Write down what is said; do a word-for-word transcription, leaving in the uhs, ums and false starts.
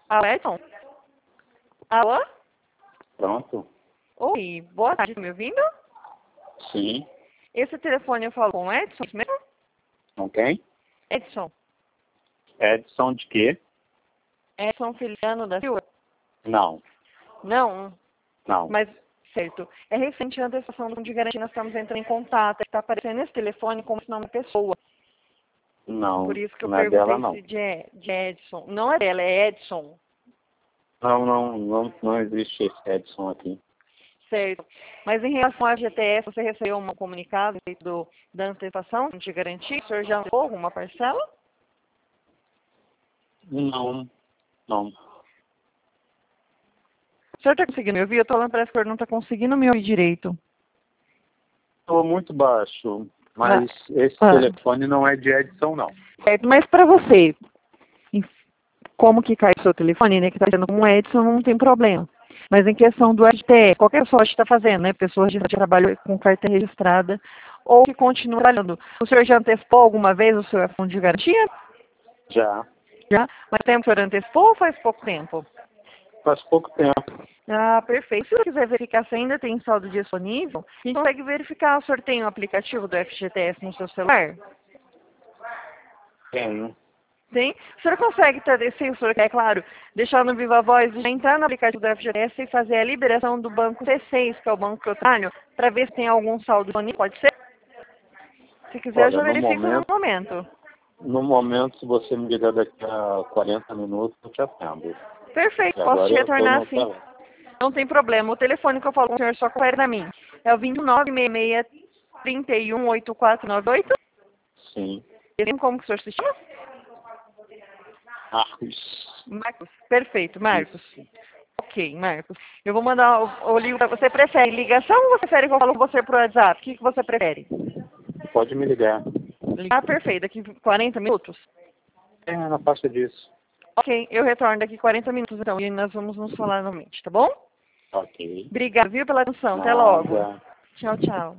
Alô, Edson? Alô? Pronto? Oi, boa tarde, tá me ouvindo? Sim. Esse telefone eu falo com o Edson mesmo? Com quem? Edson. Edson de quê? Edson Filiano da Silva? Não, Não, não. mas certo. É recente a antecipação de garantia, nós estamos entrando em contato. Está aparecendo esse telefone como se não é uma pessoa. Não, Por isso que eu não é dela, perguntei não. se de, de Edson. Não é dela, é Edson. Não, não, não, não existe esse Edson aqui. Certo. Mas em relação à G T S, você recebeu um comunicado a respeito do, da antecipação de garantia? O senhor já antecipou alguma parcela? Não, não. O senhor está conseguindo me ouvir? Eu estou falando, parece que o senhor não está conseguindo me ouvir direito. Estou muito baixo, mas Ah, esse ah. telefone não é de Edson, não. Certo, mas para você, como que cai o seu telefone, né, que está sendo como Edson, não tem problema. Mas em questão do F T E, qualquer pessoa está fazendo, né, pessoas que trabalham com carta registrada ou que continuam trabalhando. O senhor já antecipou alguma vez o seu fundo de garantia? Já. Já? Mas tempo o senhor antecipou ou faz pouco tempo? Faz pouco tempo. Ah, perfeito. Se você quiser verificar se ainda tem saldo disponível, a gente consegue verificar. O senhor tem o aplicativo do F G T S no seu celular? Tenho. Tem? O senhor consegue, tá, se o senhor quer, claro, deixar no Viva Voz, entrar no aplicativo do F G T S e fazer a liberação do banco C seis, que é o banco que eu tenho, para ver se tem algum saldo disponível? Pode ser? Se quiser, eu Olha, já no verifico no momento, momento. no momento, se você me ligar daqui a quarenta minutos, eu te atendo. Perfeito, E posso agora te eu estou retornar no assim. trabalho. Não tem problema. O telefone que eu falo com o senhor só confere na mim. É o vinte e nove, sessenta e seis, trinta e um, oitenta e quatro noventa e oito. Sim. E como que o senhor se chama? Marcos. Marcos. Perfeito, Marcos. Isso. Ok, Marcos. Eu vou mandar o, o ligo para você. Prefere ligação ou você prefere que eu falo com você pro WhatsApp? O que, que você prefere? Pode me ligar. Ligar, perfeito. Daqui quarenta minutos? É, na faixa disso. Ok, eu retorno daqui quarenta minutos então. E nós vamos nos falar novamente, tá bom? Ok. Obrigada, viu, pela atenção. Até logo. Nada. Tchau, tchau.